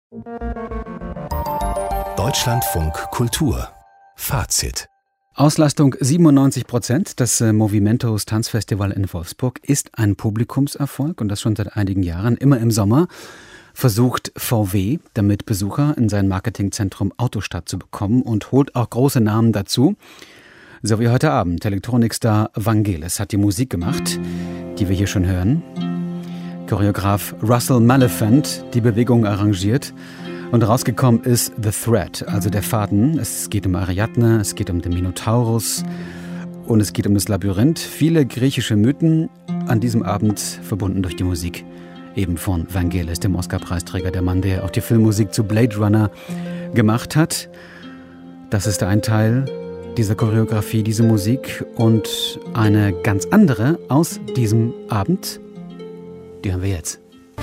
Deutschlandfunk Kultur Fazit. Auslastung 97%. Das Movimentos Tanzfestival in Wolfsburg ist ein Publikumserfolg und das schon seit einigen Jahren. Immer im Sommer versucht VW, damit Besucher in sein Marketingzentrum Autostadt zu bekommen und holt auch große Namen dazu. So wie heute Abend. Elektronikstar Vangelis hat die Musik gemacht, die wir hier schon hören. Choreograf Russell Maliphant die Bewegung arrangiert. Und rausgekommen ist The Thread, also der Faden. Es geht um Ariadne, es geht um den Minotaurus und es geht um das Labyrinth. Viele griechische Mythen an diesem Abend verbunden durch die Musik. Eben von Vangelis, dem Oscar-Preisträger, der Mann, der auch die Filmmusik zu Blade Runner gemacht hat. Das ist ein Teil dieser Choreografie, diese Musik. Und eine ganz andere aus diesem Abend, die hören wir jetzt.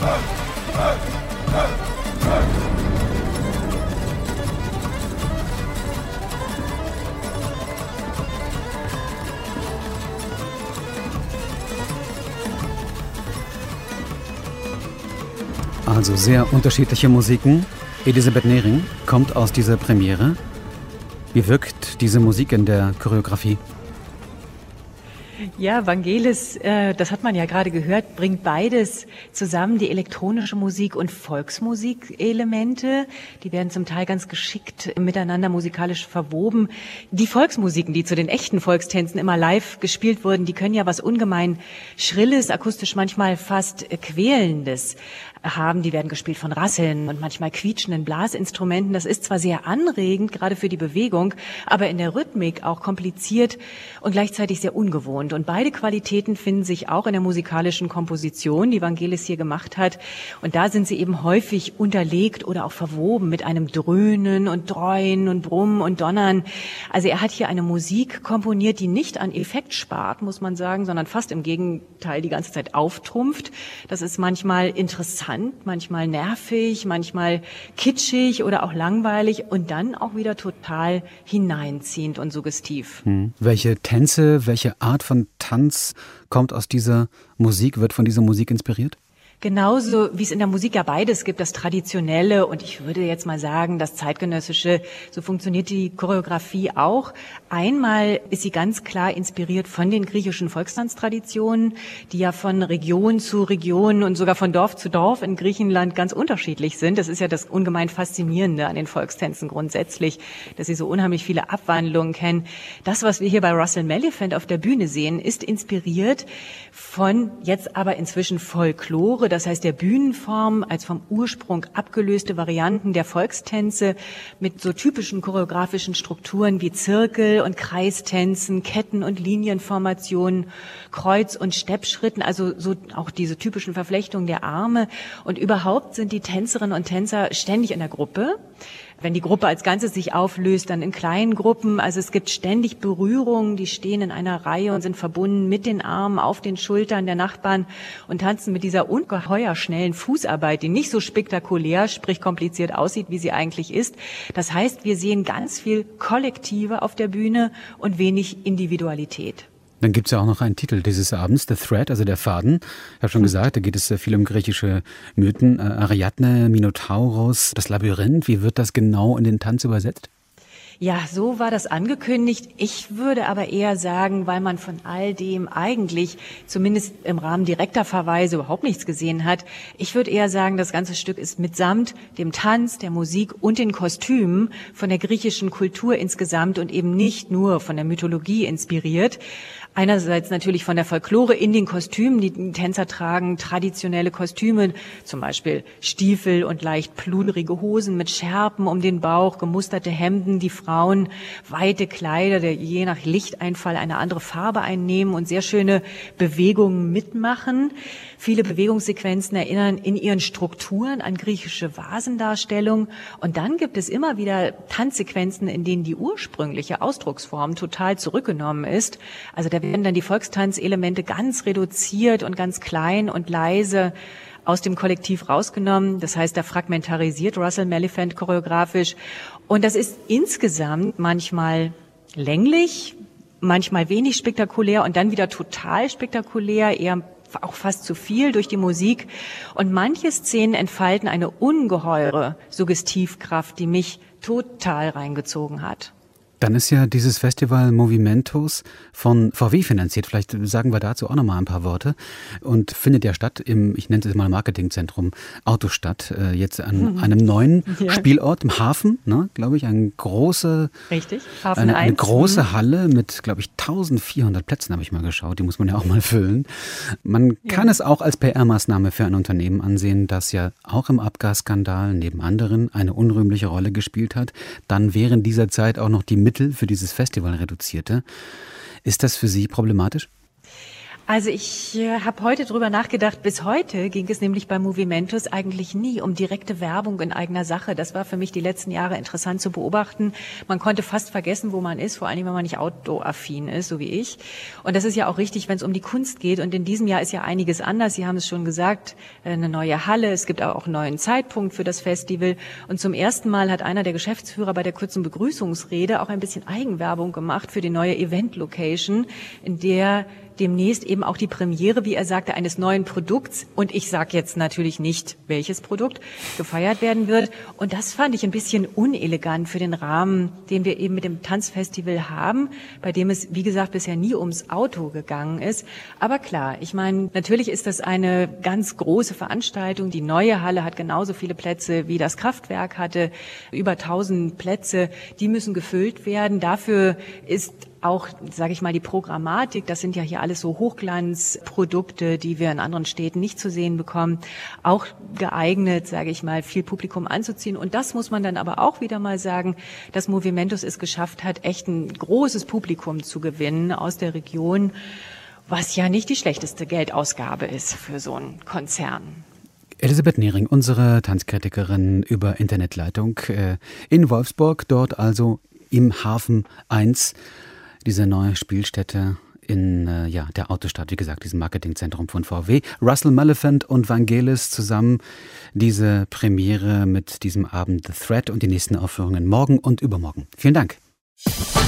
Also sehr unterschiedliche Musiken. Elisabeth Nehring kommt aus dieser Premiere. Wie wirkt diese Musik in der Choreografie? Ja, Vangelis, das hat man ja gerade gehört, bringt beides zusammen, die elektronische Musik und Volksmusikelemente. Die werden zum Teil ganz geschickt miteinander musikalisch verwoben. Die Volksmusiken, die zu den echten Volkstänzen immer live gespielt wurden, die können ja was ungemein Schrilles, akustisch manchmal fast Quälendes haben. Die werden gespielt von Rasseln und manchmal quietschenden Blasinstrumenten. Das ist zwar sehr anregend, gerade für die Bewegung, aber in der Rhythmik auch kompliziert und gleichzeitig sehr ungewohnt. Und beide Qualitäten finden sich auch in der musikalischen Komposition, die Vangelis hier gemacht hat. Und da sind sie eben häufig unterlegt oder auch verwoben mit einem Dröhnen und Dreunen und Brummen und Donnern. Also er hat hier eine Musik komponiert, die nicht an Effekt spart, muss man sagen, sondern fast im Gegenteil die ganze Zeit auftrumpft. Das ist manchmal interessant, manchmal nervig, manchmal kitschig oder auch langweilig und dann auch wieder total hineinziehend und suggestiv. Welche Tänze, welche Art von Tanz kommt aus dieser Musik, wird von dieser Musik inspiriert? Genauso wie es in der Musik ja beides gibt, das Traditionelle und ich würde jetzt mal sagen, das Zeitgenössische, so funktioniert die Choreografie auch. Einmal ist sie ganz klar inspiriert von den griechischen Volkstanztraditionen, die ja von Region zu Region und sogar von Dorf zu Dorf in Griechenland ganz unterschiedlich sind. Das ist ja das ungemein Faszinierende an den Volkstänzen grundsätzlich, dass sie so unheimlich viele Abwandlungen kennen. Das, was wir hier bei Russell Maliphant auf der Bühne sehen, ist inspiriert von jetzt aber inzwischen Folklore, das heißt der Bühnenform als vom Ursprung abgelöste Varianten der Volkstänze mit so typischen choreografischen Strukturen wie Zirkel- und Kreistänzen, Ketten- und Linienformationen, Kreuz- und Steppschritten, also so auch diese typischen Verflechtungen der Arme. Und überhaupt sind die Tänzerinnen und Tänzer ständig in der Gruppe. Wenn die Gruppe als Ganzes sich auflöst, dann in kleinen Gruppen. Also es gibt ständig Berührungen, die stehen in einer Reihe und sind verbunden mit den Armen auf den Schultern der Nachbarn und tanzen mit dieser ungeheuer schnellen Fußarbeit, die nicht so spektakulär, sprich kompliziert aussieht, wie sie eigentlich ist. Das heißt, wir sehen ganz viel Kollektive auf der Bühne und wenig Individualität. Dann gibt es ja auch noch einen Titel dieses Abends, The Thread, also der Faden. Ich habe schon gesagt, da geht es viel um griechische Mythen. Ariadne, Minotaurus, das Labyrinth. Wie wird das genau in den Tanz übersetzt? Ja, so war das angekündigt. Ich würde aber eher sagen, weil man von all dem eigentlich zumindest im Rahmen direkter Verweise überhaupt nichts gesehen hat. Ich würde eher sagen, das ganze Stück ist mitsamt dem Tanz, der Musik und den Kostümen von der griechischen Kultur insgesamt und eben nicht nur von der Mythologie inspiriert. Einerseits natürlich von der Folklore in den Kostümen. Die Tänzer tragen traditionelle Kostüme, zum Beispiel Stiefel und leicht pludrige Hosen mit Schärpen um den Bauch, gemusterte Hemden. Die Frauen weite Kleider, die je nach Lichteinfall eine andere Farbe einnehmen und sehr schöne Bewegungen mitmachen. Viele Bewegungssequenzen erinnern in ihren Strukturen an griechische Vasendarstellungen. Und dann gibt es immer wieder Tanzsequenzen, in denen die ursprüngliche Ausdrucksform total zurückgenommen ist. Also da werden dann die Volkstanzelemente ganz reduziert und ganz klein und leise aus dem Kollektiv rausgenommen. Das heißt, da fragmentarisiert Russell Maliphant choreografisch. Und das ist insgesamt manchmal länglich, manchmal wenig spektakulär und dann wieder total spektakulär, eher auch fast zu viel durch die Musik. Und manche Szenen entfalten eine ungeheure Suggestivkraft, die mich total reingezogen hat. Dann ist ja dieses Festival Movimentos von VW finanziert. Vielleicht sagen wir dazu auch noch mal ein paar Worte. Und findet ja statt im, ich nenne es mal Marketingzentrum Autostadt, jetzt an einem neuen Spielort im Hafen, ne, glaube ich, eine große Halle mit, glaube ich, 1400 Plätzen, habe ich mal geschaut. Die muss man ja auch mal füllen. Man kann es auch als PR-Maßnahme für ein Unternehmen ansehen, das ja auch im Abgasskandal neben anderen eine unrühmliche Rolle gespielt hat. Dann während dieser Zeit auch noch die Mittel für dieses Festival reduzierte. Ist das für Sie problematisch? Also ich habe heute drüber nachgedacht, bis heute ging es nämlich bei Movimentos eigentlich nie um direkte Werbung in eigener Sache. Das war für mich die letzten Jahre interessant zu beobachten. Man konnte fast vergessen, wo man ist, vor allem wenn man nicht outdoor-affin ist, so wie ich. Und das ist ja auch richtig, wenn es um die Kunst geht. Und in diesem Jahr ist ja einiges anders. Sie haben es schon gesagt, eine neue Halle. Es gibt auch einen neuen Zeitpunkt für das Festival. Und zum ersten Mal hat einer der Geschäftsführer bei der kurzen Begrüßungsrede auch ein bisschen Eigenwerbung gemacht für die neue Event-Location, in der demnächst eben auch die Premiere, wie er sagte, eines neuen Produkts, und ich sage jetzt natürlich nicht, welches Produkt, gefeiert werden wird. Und das fand ich ein bisschen unelegant für den Rahmen, den wir eben mit dem Tanzfestival haben, bei dem es, wie gesagt, bisher nie ums Auto gegangen ist. Aber klar, ich meine, natürlich ist das eine ganz große Veranstaltung. Die neue Halle hat genauso viele Plätze, wie das Kraftwerk hatte, über 1000 Plätze, die müssen gefüllt werden. Dafür ist auch, sage ich mal, die Programmatik, das sind ja hier alles so Hochglanzprodukte, die wir in anderen Städten nicht zu sehen bekommen, auch geeignet, sage ich mal, viel Publikum anzuziehen. Und das muss man dann aber auch wieder mal sagen, dass Movimentos es geschafft hat, echt ein großes Publikum zu gewinnen aus der Region, was ja nicht die schlechteste Geldausgabe ist für so einen Konzern. Elisabeth Nehring, unsere Tanzkritikerin über Internetleitung in Wolfsburg, dort also im Hafen 1, diese neue Spielstätte in der Autostadt, wie gesagt, diesem Marketingzentrum von VW. Russell Maliphant und Vangelis zusammen diese Premiere mit diesem Abend The Thread und die nächsten Aufführungen morgen und übermorgen. Vielen Dank.